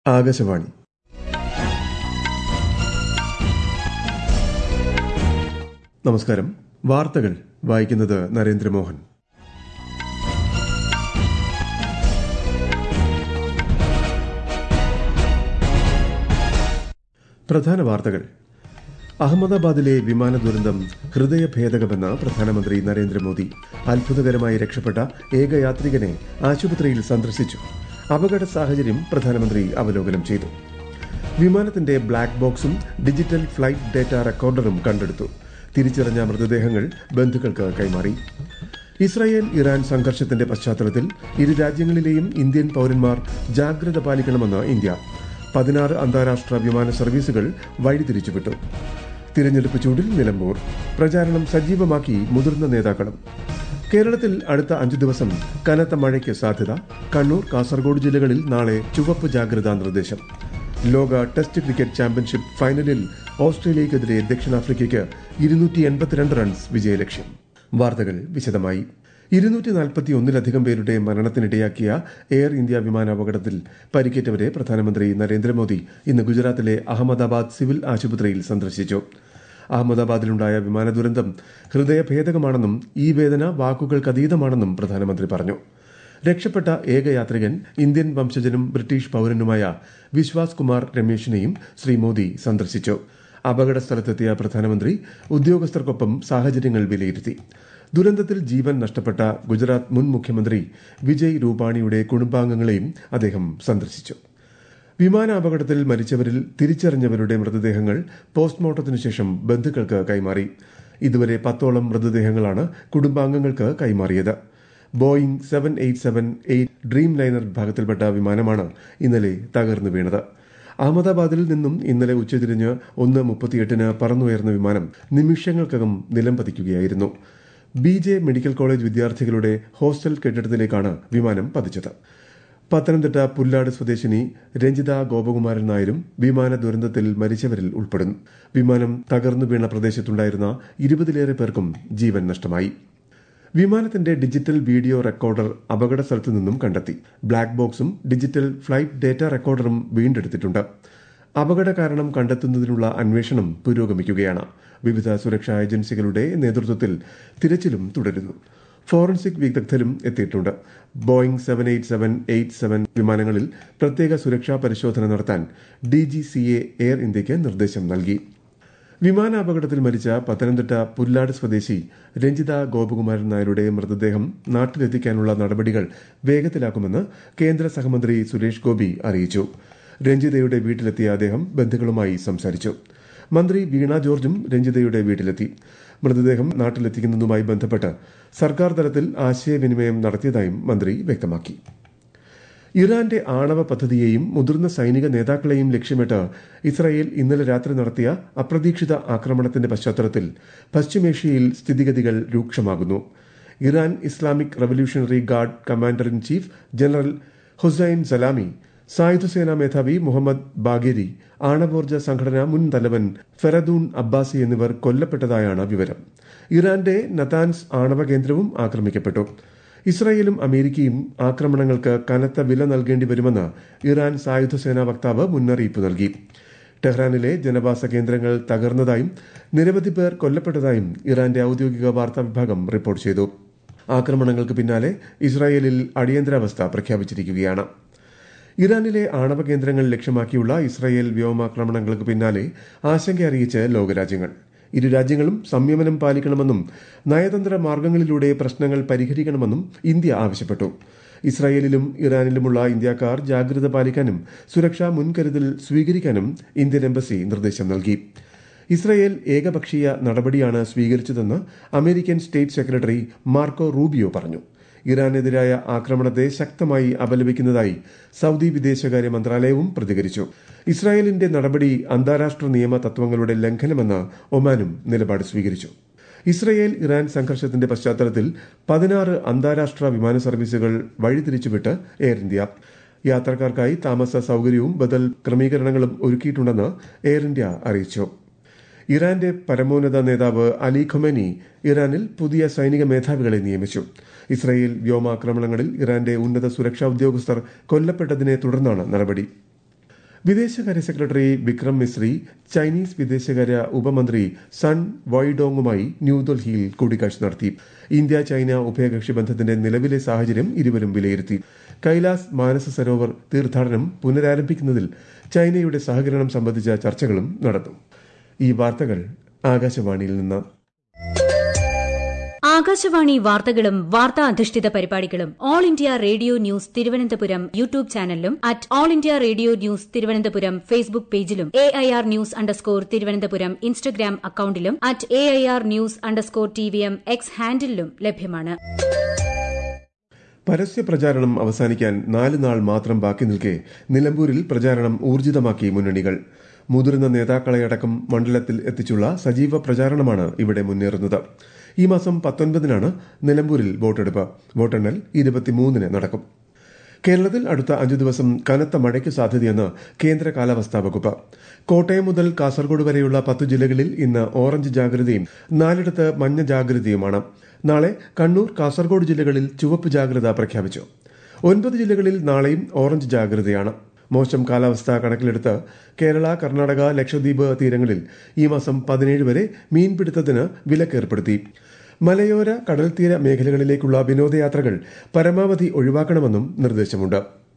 ആകാശവാണി. നമസ്കാരം. വാർത്തകൾ വായിക്കുന്നത് നരേന്ദ്രമോഹൻ. പ്രധാന വാർത്തകൾ. അഹമ്മദാബാദിലെ വിമാന ദുരന്തം ഹൃദയഭേദകമെന്ന് പ്രധാനമന്ത്രി നരേന്ദ്രമോദി. അത്ഭുതകരമായി രക്ഷപ്പെട്ട ഏക യാത്രികനെ ആശുപത്രിയിൽ സന്ദർശിച്ചു. അപകട സാഹചര്യം പ്രധാനമന്ത്രി അവലോകനം ചെയ്തു. വിമാനത്തിന്റെ ബ്ലാക്ക് ബോക്സും ഡിജിറ്റൽ ഫ്ലൈറ്റ് ഡേറ്റ റെക്കോർഡറും കണ്ടെടുത്തു. തിരിച്ചറിഞ്ഞ മൃതദേഹങ്ങൾ ബന്ധുക്കൾക്ക് കൈമാറി. ഇസ്രായേൽ ഇറാൻ സംഘർഷത്തിന്റെ പശ്ചാത്തലത്തിൽ ഇരു രാജ്യങ്ങളിലെയും ഇന്ത്യൻ പൌരന്മാർ ജാഗ്രത പാലിക്കണമെന്ന് ഇന്ത്യ. 16 അന്താരാഷ്ട്ര വിമാന സർവീസുകൾ വഴിതിരിച്ചുവിട്ടു. തിരഞ്ഞെടുപ്പ് ചൂടിൽ നിലമ്പൂർ. പ്രചാരണം സജീവമാക്കി മുതിർന്ന നേതാക്കളും. കേരളത്തിൽ അടുത്ത 5 ദിവസം കനത്ത മഴയ്ക്ക് സാധ്യത. കണ്ണൂർ, കാസർഗോഡ് ജില്ലകളിൽ നാളെ ചുവപ്പ് ജാഗ്രതാ നിർദ്ദേശം. ലോക ടെസ്റ്റ് ക്രിക്കറ്റ് ചാമ്പ്യൻഷിപ്പ് ഫൈനലിൽ ഓസ്ട്രേലിയയ്ക്കെതിരെ ദക്ഷിണാഫ്രിക്കയ്ക്ക് 282 റൺസ് വിജയലക്ഷ്യം. വാർത്തകൾ വിശദമായി. 241 പേരുടെ മരണത്തിനിടയാക്കിയ എയർ ഇന്ത്യ വിമാനാപകടത്തിൽ പരിക്കേറ്റവരെ പ്രധാനമന്ത്രി നരേന്ദ്രമോദി ഇന്ന് ഗുജറാത്തിലെ അഹമ്മദാബാദ് സിവിൽ ആശുപത്രിയിൽ സന്ദർശിച്ചു. അഹമ്മദാബാദിലുണ്ടായ വിമാന ദുരന്തം ഹൃദയഭേദകമാണെന്നും ഈ വേദന വാക്കുകൾക്കതീതമാണെന്നും പ്രധാനമന്ത്രി പറഞ്ഞു. രക്ഷപ്പെട്ട ഏക യാത്രികൻ ഇന്ത്യൻ വംശജനും ബ്രിട്ടീഷ് പൌരനുമായ വിശ്വാസ് കുമാർ രമേശിനെയും ശ്രീ മോദി സന്ദർശിച്ചു. അപകട സ്ഥലത്തെത്തിയ പ്രധാനമന്ത്രി ഉദ്യോഗസ്ഥർക്കൊപ്പം സാഹചര്യങ്ങൾ വിലയിരുത്തി. ദുരന്തത്തിൽ ജീവൻ നഷ്ടപ്പെട്ട ഗുജറാത്ത് മുൻ മുഖ്യമന്ത്രി വിജയ് രൂപാണിയുടെ കുടുംബാംഗങ്ങളെയും അദ്ദേഹം സന്ദർശിച്ചു. വിമാനാപകടത്തിൽ മരിച്ചവരിൽ തിരിച്ചറിഞ്ഞവരുടെ മൃതദേഹങ്ങൾ പോസ്റ്റ്മോർട്ടത്തിനു ശേഷം ബന്ധുക്കൾക്ക് കൈമാറി. ഇതുവരെ 10ഓളം മൃതദേഹങ്ങളാണ് കുടുംബാംഗങ്ങൾക്ക് കൈമാറിയത്. ബോയിംഗ് 787-8 ഡ്രീം ലൈനർ വിഭാഗത്തിൽപ്പെട്ട വിമാനമാണ് ഇന്നലെ തകർന്നു വീണത്. അഹമ്മദാബാദിൽ നിന്നും ഇന്നലെ ഉച്ചതിരിഞ്ഞ് 1:38 പറന്നുയർന്ന വിമാനം നിമിഷങ്ങൾക്കകം നിലം പതിക്കുകയായിരുന്നു. BJ മെഡിക്കൽ കോളേജ് വിദ്യാർത്ഥികളുടെ ഹോസ്റ്റൽ കെട്ടിടത്തിലേക്കാണ് വിമാനം പതിച്ചത്. പത്തനംതിട്ട പുല്ലാട് സ്വദേശിനി രഞ്ജിത ഗോപകുമാരൻ നായരും വിമാന ദുരന്തത്തിൽ മരിച്ചവരിൽ ഉൾപ്പെടുന്നു. വിമാനം തകർന്നു വീണ പ്രദേശത്തുണ്ടായിരുന്ന 20ലേറെ പേർക്കും ജീവൻ നഷ്ടമായി. വിമാനത്തിന്റെ ഡിജിറ്റൽ വീഡിയോ റെക്കോർഡർ അപകട സ്ഥലത്തു നിന്നും കണ്ടെത്തി. ബ്ലാക്ക് ബോക്സും ഡിജിറ്റൽ ഫ്ലൈറ്റ് ഡേറ്റ റെക്കോർഡറും വീണ്ടെടുത്തിട്ടുണ്ട്. അപകട കാരണം കണ്ടെത്തുന്നതിനുള്ള അന്വേഷണം പുരോഗമിക്കുകയാണ്. വിവിധ സുരക്ഷാ ഏജൻസികളുടെ നേതൃത്വത്തിൽ തിരച്ചിലും തുടരുന്നു. ഫോറൻസിക് വിദഗ്ധരും എത്തിയിട്ടുണ്ട്. ബോയിംഗ് 787-87 വിമാനങ്ങളിൽ പ്രത്യേക സുരക്ഷാ പരിശോധന നടത്താൻ DGCA എയർ ഇന്ത്യയ്ക്ക് നിർദ്ദേശം നൽകി. വിമാനാപകടത്തിൽ മരിച്ച പത്തനംതിട്ട പുല്ലാട് സ്വദേശി രഞ്ജിത ഗോപകുമാരൻ നായരുടെ മൃതദേഹം നാട്ടിലെത്തിക്കാനുള്ള നടപടികൾ വേഗത്തിലാക്കുമെന്ന് കേന്ദ്ര സഹമന്ത്രി സുരേഷ് ഗോപി അറിയിച്ചു. രഞ്ജിതയുടെ വീട്ടിലെത്തിയ അദ്ദേഹം ബന്ധുക്കളുമായി സംസാരിച്ചു. മന്ത്രി വീണ ജോർജും രഞ്ജിതയുടെ വീട്ടിലെത്തി. മൃതദേഹം നാട്ടിലെത്തിക്കുന്നതുമായി ബന്ധപ്പെട്ട് സർക്കാർ തലത്തിൽ ആശയവിനിമയം നടത്തിയതായും മന്ത്രി വ്യക്തമാക്കി. ഇറാന്റെ ആണവ പദ്ധതിയെയും മുതിർന്ന സൈനിക നേതാക്കളെയും ലക്ഷ്യമിട്ട് ഇസ്രായേൽ ഇന്നലെ രാത്രി നടത്തിയ അപ്രതീക്ഷിത ആക്രമണത്തിന്റെ പശ്ചാത്തലത്തിൽ പശ്ചിമേഷ്യയിൽ സ്ഥിതിഗതികൾ രൂക്ഷമാകുന്നു. Iran Islamic Revolutionary Guard commander in chief general Hossein Salami, സായുധസേനാ മേധാവി മുഹമ്മദ് ബാഗേരി, ആണവോർജ്ജ സംഘടനാ മുൻ തലവൻ ഫെറദൂൺ അബ്ബാസി എന്നിവർ കൊല്ലപ്പെട്ടതായാണ് വിവരം. ഇറാന്റെ നതാൻസ് ആണവ കേന്ദ്രവും ആക്രമിക്കപ്പെട്ടു. ഇസ്രായേലും അമേരിക്കയും ആക്രമണങ്ങൾക്ക് കനത്ത വില നൽകേണ്ടി വരുമെന്ന് ഇറാൻ സായുധസേനാ വക്താവ് മുന്നറിയിപ്പ് നൽകി. ടെഹ്റാനിലെ ജനവാസ കേന്ദ്രങ്ങൾ തകർന്നതായും നിരവധി പേർ കൊല്ലപ്പെട്ടതായും ഇറാന്റെ ഔദ്യോഗിക വാർത്താ വിഭാഗം റിപ്പോർട്ട് ചെയ്തു. ആക്രമണങ്ങൾക്ക് പിന്നാലെ ഇസ്രായേലിൽ അടിയന്തരാവസ്ഥ പ്രഖ്യാപിച്ചിരിക്കുകയാണ്. ഇറാനിലെ ആണവ കേന്ദ്രങ്ങൾ ലക്ഷ്യമാക്കിയുള്ള ഇസ്രായേൽ വ്യോമാക്രമണങ്ങൾക്ക് പിന്നാലെ ആശങ്ക അറിയിച്ച് ലോകരാജ്യങ്ങൾ. ഇരു രാജ്യങ്ങളും സംയമനം പാലിക്കണമെന്നും നയതന്ത്ര മാർഗങ്ങളിലൂടെ പ്രശ്നങ്ങൾ പരിഹരിക്കണമെന്നും ഇന്ത്യ ആവശ്യപ്പെട്ടു. ഇസ്രായേലിലും ഇറാനിലുമുള്ള ഇന്ത്യക്കാർ ജാഗ്രത പാലിക്കാനും സുരക്ഷാ മുൻകരുതൽ സ്വീകരിക്കാനും ഇന്ത്യൻ എംബസി നിർദ്ദേശം നൽകി. ഇസ്രായേൽ ഏകപക്ഷീയ നടപടിയാണ് സ്വീകരിച്ചതെന്ന് American state secretary Marco Rubio പറഞ്ഞു. ഇറാനെതിരായ ആക്രമണത്തെ ശക്തമായി അപലപിക്കുന്നതായി സൌദി വിദേശകാര്യ മന്ത്രാലയവും പ്രതികരിച്ചു. ഇസ്രായേലിന്റെ നടപടി അന്താരാഷ്ട്ര നിയമ തത്വങ്ങളുടെ ലംഘനമെന്ന് ഒമാനും നിലപാട് സ്വീകരിച്ചു. ഇസ്രായേൽ ഇറാൻ സംഘർഷത്തിന്റെ പശ്ചാത്തലത്തിൽ 16 അന്താരാഷ്ട്ര വിമാന സർവീസുകൾ വഴിതിരിച്ചുവിട്ട് എയർ ഇന്ത്യ. യാത്രക്കാർക്കായി താമസ സൌകര്യവും ബദൽ ക്രമീകരണങ്ങളും ഒരുക്കിയിട്ടുണ്ടെന്ന് എയർ ഇന്ത്യ അറിയിച്ചു. ഇറാന്റെ പരമോന്നത നേതാവ് അലി ഖൊമേനി ഇറാനിൽ പുതിയ സൈനിക മേധാവികളെ നിയമിച്ചു. ഇസ്രായേൽ വ്യോമാക്രമണങ്ങളിൽ ഇറാന്റെ ഉന്നത സുരക്ഷാ ഉദ്യോഗസ്ഥർ കൊല്ലപ്പെട്ടതിനെ തുടർന്നാണ് നടപടി. വിദേശകാര്യ സെക്രട്ടറി വിക്രം മിസ്രി ചൈനീസ് വിദേശകാര്യ ഉപമന്ത്രി സൺ വൈഡോങ്ങുമായി ന്യൂഡൽഹിയിൽ കൂടിക്കാഴ്ച നടത്തി. ഇന്ത്യ ചൈന ഉഭയകക്ഷി ബന്ധത്തിന്റെ നിലവിലെ സാഹചര്യം ഇരുവരും വിലയിരുത്തി. കൈലാസ് മാനസ സരോവർ തീർത്ഥാടനം പുനരാരംഭിക്കുന്നതിൽ ചൈനയുടെ സഹകരണം സംബന്ധിച്ച ചർച്ചകളും നടന്നു. ഈ വാർത്തകൾ ആകാശവാണിയിൽ നിന്ന്. ആകാശവാണി വാർത്തകളും വാർത്താ അധിഷ്ഠിത പരിപാടികളും All India Radio news Thiruvananthapuram YouTube ചാനലിലും at All India Radio news Thiruvananthapuram Facebook പേജിലും AIR ന്യൂസ് _ ഇൻസ്റ്റഗ്രാം അക്കൌണ്ടിലും at AIR news _TVM X ഹാൻഡിലും ലഭ്യമാണ്. പരസ്യ പ്രചാരണം അവസാനിക്കാൻ 4 നാൾ മാത്രം ബാക്കി നിൽക്കെ നിലമ്പൂരിൽ പ്രചാരണം ഊർജിതമാക്കി മുന്നണികൾ. മുതിർന്ന നേതാക്കളെയടക്കം മണ്ഡലത്തിൽ എത്തിച്ചുള്ള സജീവ പ്രചാരണമാണ് ഇവിടെ മുന്നേറുന്നത്. ഈ മാസം 19-നാണ് നിലമ്പൂരിൽ വോട്ടെടുപ്പ്. വോട്ടെണ്ണൽ 23-ന് നടക്കും. കേരളത്തിൽ അടുത്ത 5 ദിവസം കനത്ത മഴയ്ക്ക് സാധ്യതയെന്ന് കേന്ദ്ര കാലാവസ്ഥാ വകുപ്പ്. കോട്ടയം മുതൽ കാസർഗോഡ് വരെയുള്ള 10 ജില്ലകളിൽ ഇന്ന് ഓറഞ്ച് ജാഗ്രതയും 4 മഞ്ഞ ജാഗ്രതയുമാണ്. നാളെ കണ്ണൂർ, കാസർഗോഡ് ജില്ലകളിൽ ചുവപ്പ് ജാഗ്രത പ്രഖ്യാപിച്ചു. 9 ജില്ലകളിൽ നാളെയും ഓറഞ്ച് ജാഗ്രതയാണ്. മോശം കാലാവസ്ഥ കണക്കിലെടുത്ത് കേരള, കർണാടക, ലക്ഷദ്വീപ് തീരങ്ങളിൽ ഈ മാസം 17 വരെ മീൻപിടുത്തത്തിന് വിലക്കേർപ്പെടുത്തി. മലയോര കടൽത്തീര മേഖലകളിലേക്കുള്ള വിനോദയാത്രകൾ പരമാവധി ഒഴിവാക്കണമെന്നും നിർദ്ദേശമുണ്ട്.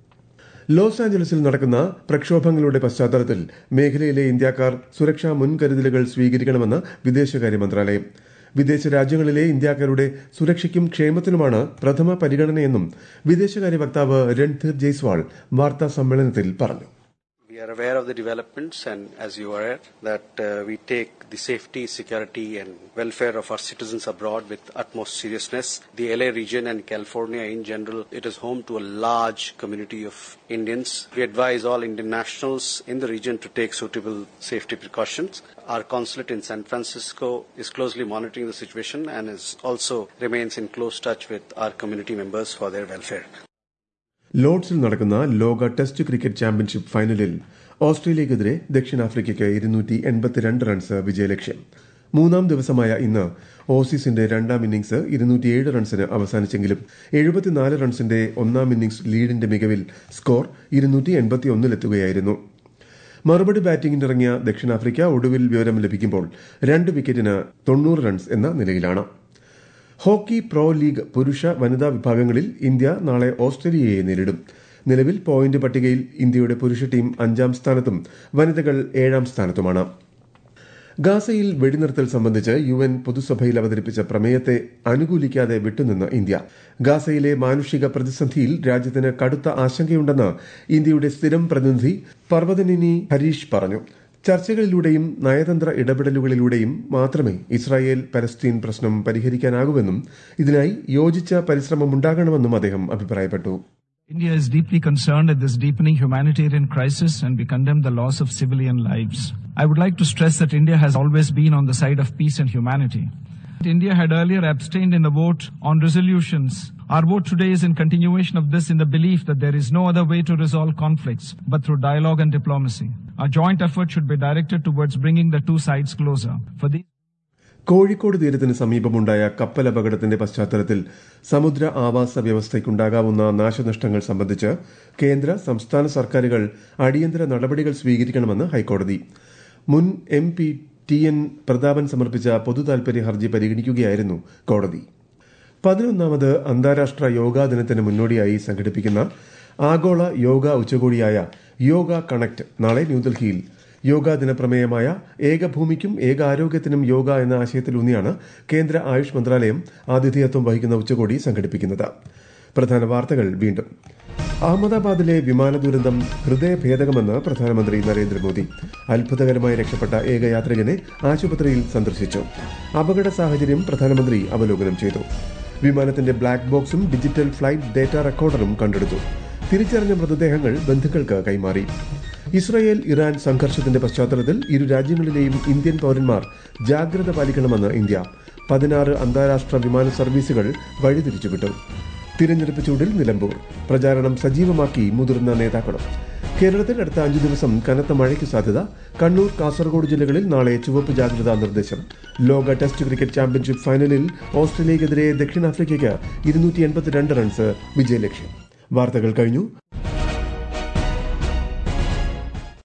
ലോസ് ആഞ്ചലസിൽ നടക്കുന്ന പ്രക്ഷോഭങ്ങളുടെ പശ്ചാത്തലത്തിൽ മേഖലയിലെ ഇന്ത്യക്കാർ സുരക്ഷാ മുൻകരുതലുകൾ സ്വീകരിക്കണമെന്ന് വിദേശകാര്യ മന്ത്രാലയം. വിദേശ രാജ്യങ്ങളിലെ ഇന്ത്യക്കാരുടെ സുരക്ഷയ്ക്കും ക്ഷേമത്തിനുമാണ് പ്രഥമ പരിഗണനയെന്നും വിദേശകാര്യ വക്താവ് രൺധീർ ജയ്സ്വാൾ വാർത്താ സമ്മേളനത്തിൽ പറഞ്ഞു. We are aware of the developments, and as you are aware, that we take the safety, security and welfare of our citizens abroad with utmost seriousness. The LA region and California in general, it is home to a large community of Indians. We advise all Indian nationals in the region to take suitable safety precautions. Our consulate in San Francisco is closely monitoring the situation and is also remains in close touch with our community members for their welfare. ലോർഡ്സിൽ നടക്കുന്ന ലോക test cricket championship ഫൈനലിൽ ഓസ്ട്രേലിയക്കെതിരെ ദക്ഷിണാഫ്രിക്കയ്ക്ക് 282 runs വിജയലക്ഷ്യം. 3-ാം ദിവസമായ ഇന്ന് ഓസീസിന്റെ 2ാം innings 207 റൺസിന് അവസാനിച്ചെങ്കിലും 74 റൺസിന്റെ 1ാം innings ലീഡിന്റെ മികവിൽ score 281-ലെത്തുകയായിരുന്നു. മറുപടി ബാറ്റിംഗിനിറങ്ങിയ ദക്ഷിണാഫ്രിക്ക ഒടുവിൽ വിവരം ലഭിക്കുമ്പോൾ 2 വിക്കറ്റിന് 90 റൺസ് എന്ന നിലയിലാണ്. ഹോക്കി പ്രോ ലീഗ് പുരുഷ വനിതാ വിഭാഗങ്ങളിൽ ഇന്ത്യ നാളെ ഓസ്ട്രേലിയയെ നേരിടും. നിലവിൽ പോയിന്റ് പട്ടികയിൽ ഇന്ത്യയുടെ പുരുഷ ടീം 5-ാം സ്ഥാനത്തും വനിതകൾ 7-ാം സ്ഥാനത്തുമാണ്. ഗാസയിൽ വെടിനിർത്തൽ സംബന്ധിച്ച് UN പൊതുസഭയിൽ അവതരിപ്പിച്ച പ്രമേയത്തെ അനുകൂലിക്കാതെ വിട്ടുനിന്ന് ഇന്ത്യ. ഗാസയിലെ മാനുഷിക പ്രതിസന്ധിയിൽ രാജ്യത്തിന് കടുത്ത ആശങ്കയുണ്ടെന്ന് ഇന്ത്യയുടെ സ്ഥിരം പ്രതിനിധി പർവതനിനി ഹരീഷ് പറഞ്ഞു. ചർച്ചകളിലൂടെയും നയതന്ത്ര ഇടപെടലുകളിലൂടെയും മാത്രമേ ഇസ്രായേൽ പലസ്തീൻ പ്രശ്നം പരിഹരിക്കാനാകൂവെന്നും ഇതിനായി യോജിച്ച പരിശ്രമമുണ്ടാകണമെന്നും അദ്ദേഹം അഭിപ്രായപ്പെട്ടു. India is deeply concerned at this deepening humanitarian crisis, and we condemn the loss of civilian lives. I would like to stress that India has always been on the side of peace and humanity. India had earlier abstained in the vote on resolutions. Our vote today is in continuation of this, in the belief that there is no other way to resolve conflicts but through dialogue and diplomacy. Our joint effort should be directed towards bringing the two sides closer. Kozhikode തീരത്തിന് സമീപമുണ്ടായ കപ്പലപകടത്തിന്റെ പശ്ചാത്തലത്തിൽ സമുദ്ര ആവാസ വ്യവസ്ഥയ്ക്കുണ്ടാകാവുന്ന നാശനഷ്ടങ്ങൾ സംബന്ധിച്ച് കേന്ദ്ര സംസ്ഥാന സർക്കാരുകൾ അടിയന്തര നടപടികൾ സ്വീകരിക്കണമെന്ന് ഹൈക്കോടതി. മുൻ MP TN പ്രതാപൻ സമർപ്പിച്ച പൊതുതാൽപര്യ ഹർജി പരിഗണിക്കുകയായിരുന്നു കോടതി. 11ാമത് അന്താരാഷ്ട്ര യോഗാ ദിനത്തിന് മുന്നോടിയായി സംഘടിപ്പിക്കുന്ന ആഗോള യോഗ ഉച്ചകോടിയായ യോഗ കണക്ട് നാളെ ന്യൂഡൽഹിയിൽ യോഗാ ദിനപ്രമേയമായ ഏകഭൂമിക്കും ഏകാരോഗ്യത്തിനും യോഗ എന്ന ആശയത്തിലൂന്നിയാണ് കേന്ദ്ര ആയുഷ് മന്ത്രാലയം ആതിഥേയത്വം വഹിക്കുന്ന ഉച്ചകോടി സംഘടിപ്പിക്കുന്നത്. പ്രധാന വാർത്തകൾ വീണ്ടും. അഹമ്മദാബാദിലെ വിമാന ദുരന്തം ഹൃദയഭേദകമെന്ന് പ്രധാനമന്ത്രി നരേന്ദ്രമോദി. അത്ഭുതകരമായി രക്ഷപ്പെട്ട ഏക യാത്രികനെ ആശുപത്രിയിൽ സന്ദർശിച്ചു. അപകട സാഹചര്യം പ്രധാനമന്ത്രി അവലോകനം ചെയ്തു. വിമാനത്തിന്റെ ബ്ലാക്ക് ബോക്സും ഡിജിറ്റൽ ഫ്ലൈറ്റ് ഡേറ്റ റെക്കോർഡറും കണ്ടെടുത്തു. തിരിച്ചറിഞ്ഞ മൃതദേഹങ്ങൾ ബന്ധുക്കൾക്ക് കൈമാറി. ഇസ്രായേൽ ഇറാൻ സംഘർഷത്തിന്റെ പശ്ചാത്തലത്തിൽ ഇരു രാജ്യങ്ങളിലെയും ഇന്ത്യൻ പൌരന്മാർ ജാഗ്രത പാലിക്കണമെന്ന് ഇന്ത്യ. 16 അന്താരാഷ്ട്ര വിമാന സർവീസുകൾ വഴിതിരിച്ചുവിട്ടു. തിരഞ്ഞെടുപ്പ് ചൂടിൽ നിലമ്പൂർ. പ്രചാരണം സജീവമാക്കി മുതിർന്ന നേതാക്കളും. കേരളത്തിൽ അടുത്ത 5 ദിവസം കനത്ത മഴയ്ക്ക് സാധ്യത. കണ്ണൂർ, കാസർഗോഡ് ജില്ലകളിൽ നാളെ ചുവപ്പ് ജാഗ്രതാ നിർദ്ദേശം. ലോക ടെസ്റ്റ് ക്രിക്കറ്റ് ചാമ്പ്യൻഷിപ്പ് ഫൈനലിൽ ഓസ്ട്രേലിയക്കെതിരെ ദക്ഷിണാഫ്രിക്കയ്ക്ക് 282 റൺസ് വിജയലക്ഷ്യം. വാർത്തകൾ കഴിഞ്ഞു.